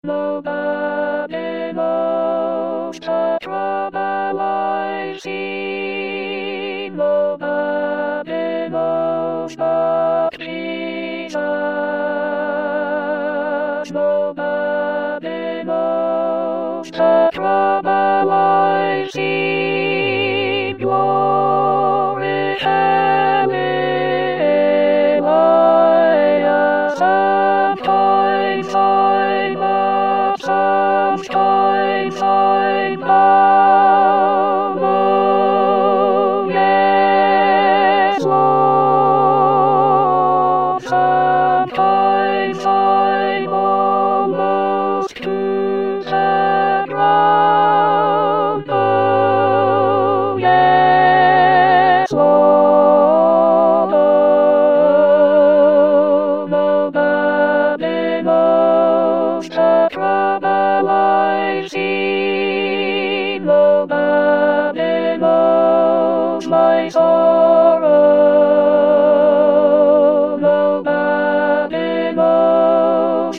No babemos patrabalaisi, no babemos baptizas, no babemos patrabalaisi, glory hallelujah, sometimes I'm up, sometimes I'm down, oh yes, Lord, sometimes I'm almost to the ground, oh yes, Lord, oh, no babemos patrabalaisi, no babemos my sorrow, no babemos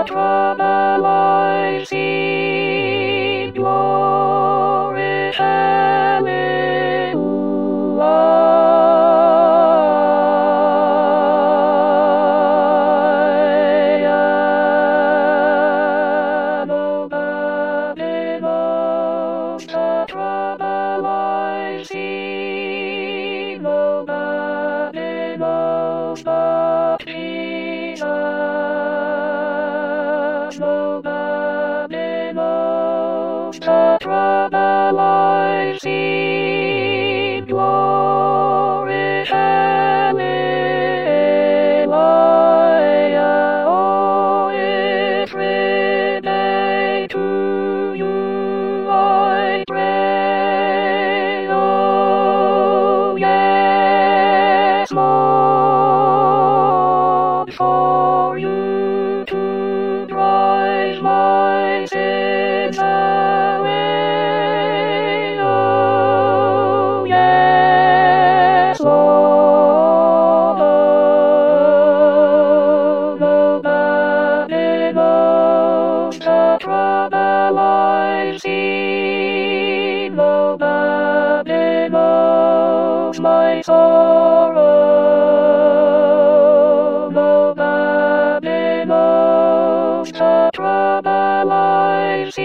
patrabalaisi, glory hallelujah, no babemos patrabalaisi, no babemos baptizas, no babemos patrabalaisi, glory hallelujah, oh if redemption to you I pray, oh yes, Lord, for you to drive my sins away, oh yes, Lord, oh, no babemos patrabalaisi, no babemos my sorrow, no babemos patrabalaisi.